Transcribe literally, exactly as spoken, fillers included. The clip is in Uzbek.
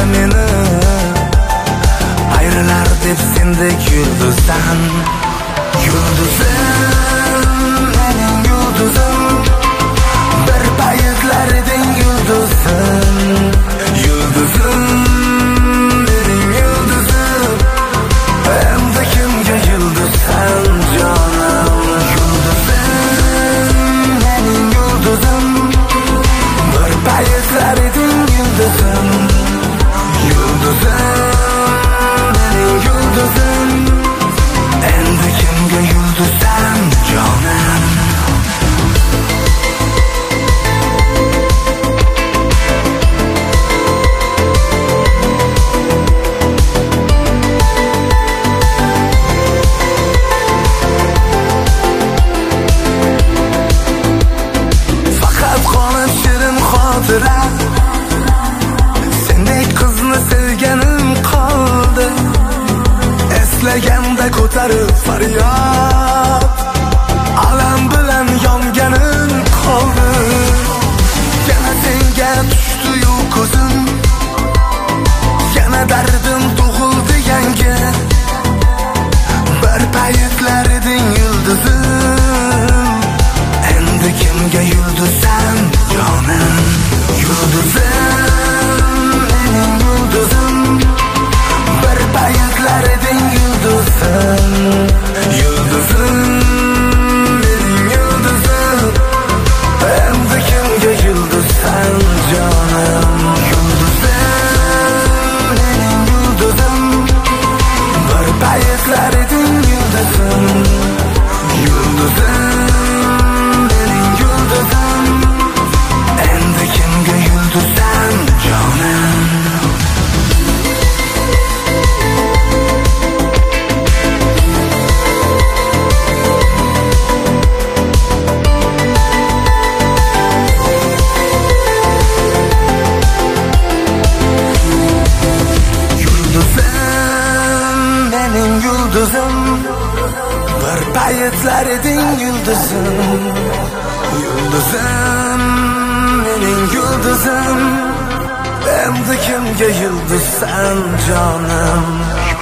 meni ayrilar deb sendek yulduzdan. Yulduzim, mening yulduzim, bir paytlar eding yulduzim. Yulduzim, mening yulduzim, endi kimga yulduzsan jonim. Yulduzim, mening yulduzim, bir paytlar eding yulduzim. Yulduzim, mening yulduzim, endi kimga yulduzsan jonim. Faqat qolib shirin xotira, sendek qizni sevganim qoldi. Eslaganda ko'tarib faryod, alam bilan yonganim qoldi. Yana senga tushdi-yu ko'zim, yana dardim tug'ildi yangi. Bir paytlar eding yulduzim, endi kimga yulduzsan jonim. Yulduzim, mening yulduzim, bir paytlar eding yulduzim. Yulduzim, mening yulduzim, endi kimga yulduzsan jonim. Yulduzim, mening yulduzim, bir paytlar eding yulduzim. Yulduzim, mening yulduzim, endi kimga yulduzsan jonim. Yulduzim, bir paytlar eding yulduzim. Yulduzim, mening yulduzim, endi kimga yulduzsan jonim.